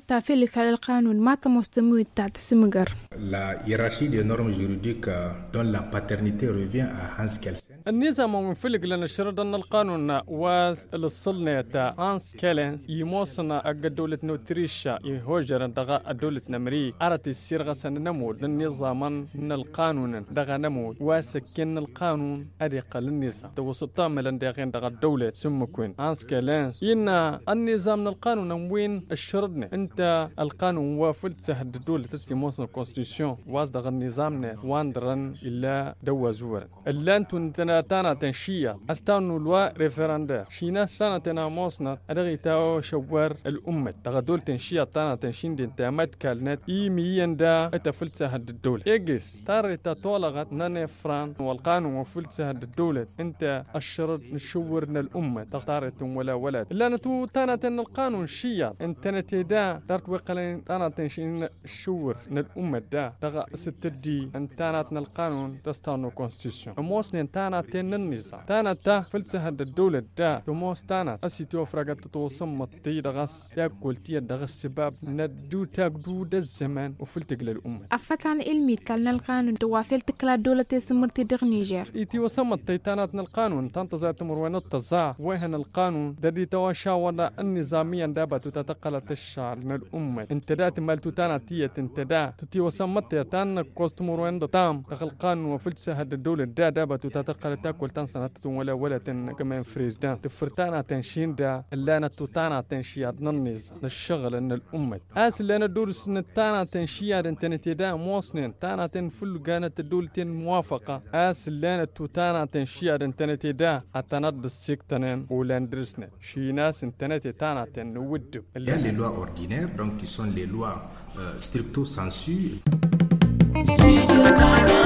تافيل القانون ما تمستمو تعتسمجر. La hiérarchie des normes juridiques dont la paternité revient à Hans Kelsen. النظام من فلق لنا شرط أن القانون والصلنا تا هانس كيلن يموصنا الدولة نوتريشا يهوجر دغا الدولة نمري أرت السيرغة سننمود النظام من القانون دغا نمود وسكن القانون أريق للنظام توسطا ملن دغين دغا الدولة سمكوين هانس كيلن إن النظام من القانون وين الشرطنا أنت القانون وفلت سهد الدولة تسموصنا الكونستيسيون واز دغا النظام واندرن إلا دوا زورا إلا أنتو تانا تنشيا استانو لوا ريفرندر شينا سنه تنا موسنا ادغي تاو شوار الامه تغدول تنشيا تانا تنشين دي تامات كالنت يميندا اتفلسه هاد الدوله اجس تاري تطولغت ناني فران والقانون وفلسه هاد الدوله انت الشرط نشورنا الامه تختارتم ولا ولد الا نتو تانا تن القانون شيا انت نتدا دارت وقلين تانا تنشين شور الامه دا دغ ستدي ان تانا القانون تستانو كونستيسيون موسن تانا النظام تانا تا فلسه هاد الدولة دا تموس تانا أسيتو فرقت توصم مطي دغس ياكل تي دغس سباب ندو تاكدو دا الزمان وفلتق للأمة أفتان علمي كالنا القانون توافلتك للدولة تسمرتي دغ نيجر إيتي وصمت تيتاناتنا القانون تنتظر تمر التزاع وهن القانون دادي تواشا ولا النظاميا دابا تتقل تشعر من الأمة انتدات مالتو تانا تية انتدا تتي وصمت تانا كوستمر وين تام دغ القانون وفلسه هاد الدولة دا دابا تتقل تاكل تنسنة ولا كمان فريزدان تفرتانا تنشين دا اللي أنا توتانا تنشياد ننيز للشغل إن الأمة اللي أنا دور سنة تانا تنشياد انتنتي دا موصنين تانا تنفل قانت الدولتين موافقة اللي أنا توتانا تنشياد انتنتي دا أتند السيكتنين ولاندرسنت شي ناس انتنتي تانا تنودب Il y a les lois ordinaires, donc qui sont les lois stricto sensu.